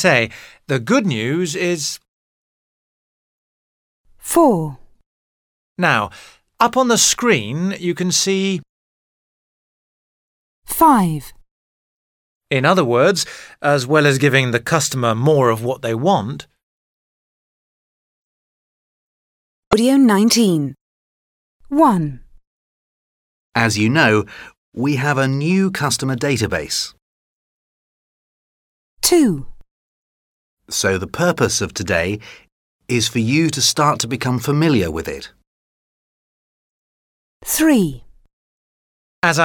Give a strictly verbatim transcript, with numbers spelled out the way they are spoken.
say, the good news is... four. Now, up on the screen you can see... five. In other words, as well as giving the customer more of what they want... Audio nineteen. one. As you know, we have a new customer database. two. So the purpose of today is for you to start to become familiar with it. three. As I